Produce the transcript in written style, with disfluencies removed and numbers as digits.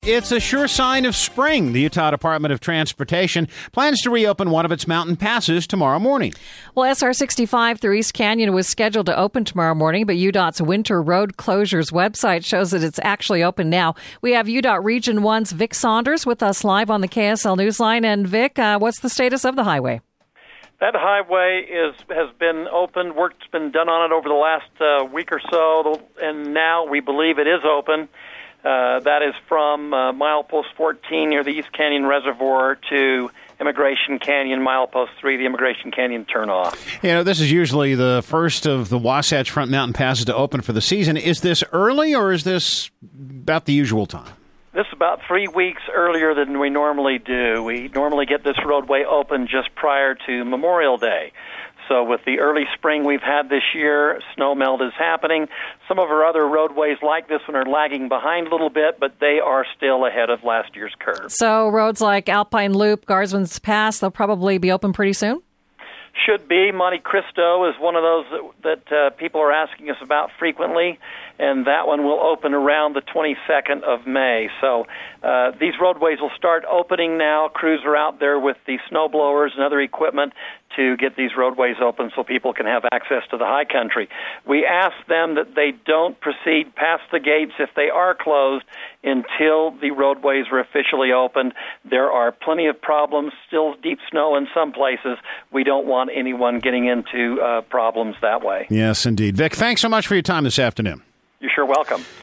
It's a sure sign of spring. The Utah Department of Transportation plans to reopen one of its mountain passes tomorrow morning. Well, SR 65 through East Canyon was scheduled to open tomorrow morning, but UDOT's winter road closures website shows that it's actually open now. We have UDOT Region 1's Vic Saunders with us live on the KSL Newsline. And Vic, what's the status of the highway? That highway has been opened. Work's been done on it over the last week or so, and now we believe it is open. That is from milepost 14 near the East Canyon Reservoir to Immigration Canyon, milepost 3, the Immigration Canyon turnoff. You know, this is usually the first of the Wasatch Front Mountain passes to open for the season. Is this early, or is this about the usual time? This is about 3 weeks earlier than we normally do. We normally get this roadway open just prior to Memorial Day. So with the early spring we've had this year, snow melt is happening. Some of our other roadways like this one are lagging behind a little bit, but they are still ahead of last year's curve. So roads like Alpine Loop, Guardsman's Pass, they'll probably be open pretty soon? Should be. Monte Cristo is one of those that people are asking us about frequently, and that one will open around the 22nd of May. So these roadways will start opening now. Crews are out there with the snow blowers and other equipment to get these roadways open so people can have access to the high country. We ask them that they don't proceed past the gates if they are closed until the roadways are officially opened. There are plenty of problems, still deep snow in some places. We don't want anyone getting into problems that way. Yes, indeed. Vic, thanks so much for your time this afternoon. You're sure welcome.